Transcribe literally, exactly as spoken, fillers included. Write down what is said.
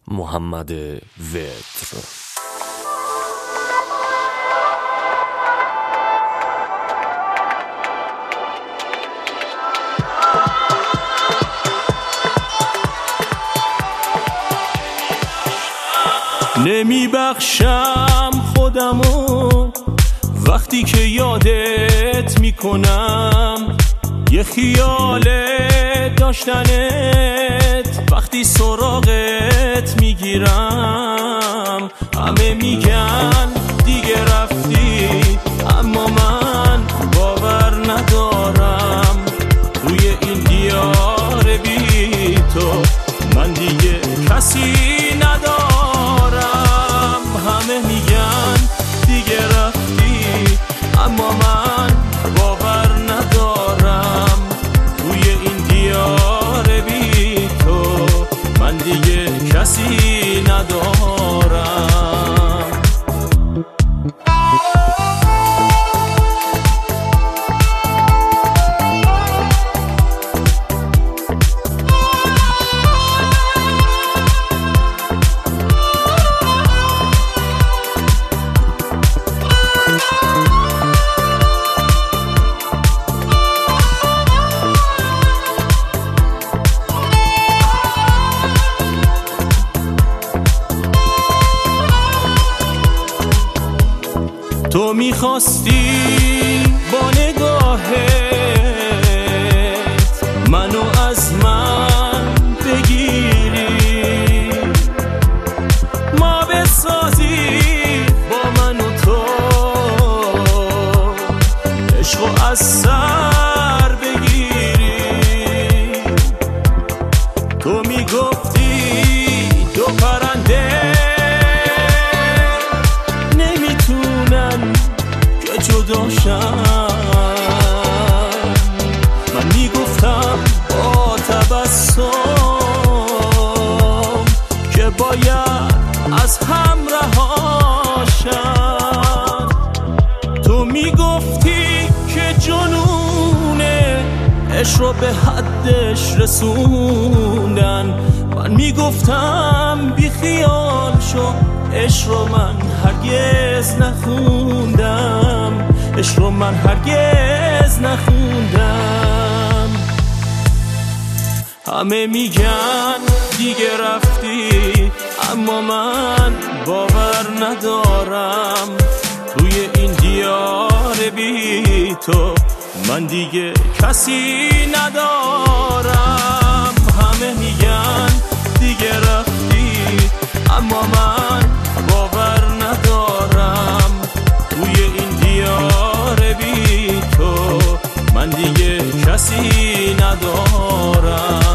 محمد وتر. نمی بخشم خودمو وقتی که یادت میکنم، یه خیال داشتنت وقتی سراغت میگیرم. همه میگن دیگه رفتی، اما من باور ندارم. توی این دیار بی تو من دیگه کسی ندارم. همه میگن دیگه رفتی، اما من باور ندارم. توی این دیار بی تو من دیگه کسی ندارم. تو میخواستی با نگاهت منو از من بگیری، ما بسازی با من و تو عشقو از سر بگیری. تو میگفتی دو پرنده جداشم، من میگفتم با تبسم که باید از هم رهاشم. تو میگفتی که جنونه عشق رو به حدش رسوندن، من میگفتم بی خیال شو، عشق رو من هرگز نخوندم، عشق رو من هرگز نخوندم. همه میگن دیگه رفتی، اما من باور ندارم. توی این دیار بی تو من دیگه کسی ندارم. همه میگن دیگه رفتی، اما من باور ندارم. توی این دیار بی تو من دیگه کسی ندارم.